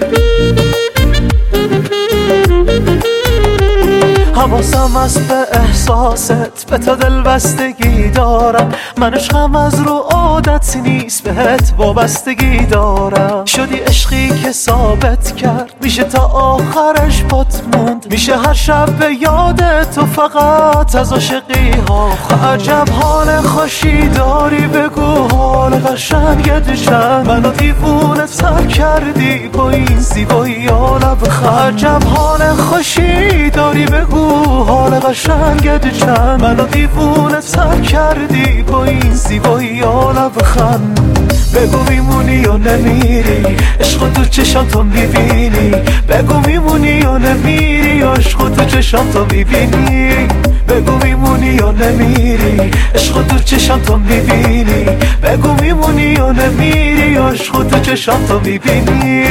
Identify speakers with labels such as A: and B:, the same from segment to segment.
A: حواسم از به احساست، به تا دل بستگی دارم. من عشقم از رو عادت نیست، بهت وابستگی دارم. شدی عشقی که ثابت کرد میشه تا آخرش پات موند. میشه هر شب به یاد تو فقط از عاشقی ها. عجب حال خوشی داری، بگو حال قشنگت چند. منو دیوونه تر کردی با این زیبایی ها لبخند. عجب حال خوشی داری، بگو حال قشنگت چند. منو دیوونه تر کردی با این زیبایی ها لبخند. بگو میمونی یا نمیری، عشق تو چشم تو میبینی. بگو میمونی یا نمیری، عشق تو چشم تو میبینی. بگو میمونی یا نمیری، عشق تو چشم تو میبینی. بگو میمونی یا نمیری، عشق تو چشم تو میبینی.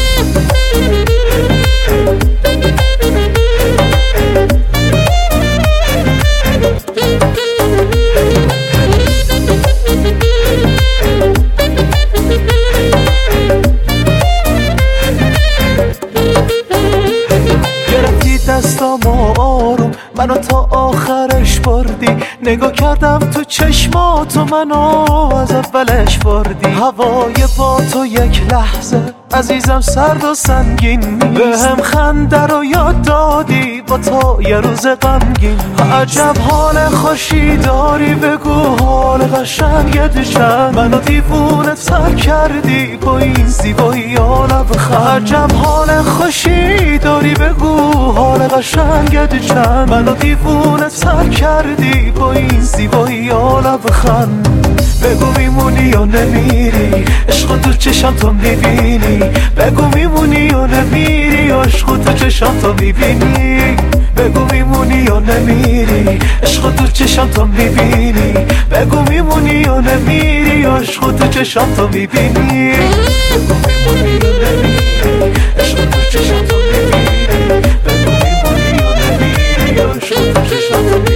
A: دستامو آروم منو تا آخرش بردی. نگاه کردم تو چشماتو، منو از اولش بردی. هوای با تو یک لحظه عزیزم سرد و سنگین نیست. به هم خنده رو یاد دادی با تو یه روز غمگین. عجب حال خوشی داری، بگو حال قشنگت چند. منو دیوونه تر کردی با این زیبایی ها لبخند. عجب حال خوشی داری، بگو حال قشنگت چند. منو دیوونه تر کردی با این زیبایی ها لبخند. بگو میمونی یا نمیری، عشق تو چشم تو میبینی. بگو میمونی یا نمیری، عشق تو چشم تو میبینی. بگو میمونی یا نمیری، عشق تو چشم تو میبینی. بگو میمونی یا نمیری، عشق تو چشم تو میبینی. بگو میمونی یا نمیری، عشق تو چشم تو میبینی. بگو میمونی یا نمیری، عشق تو چشم تو میبینی.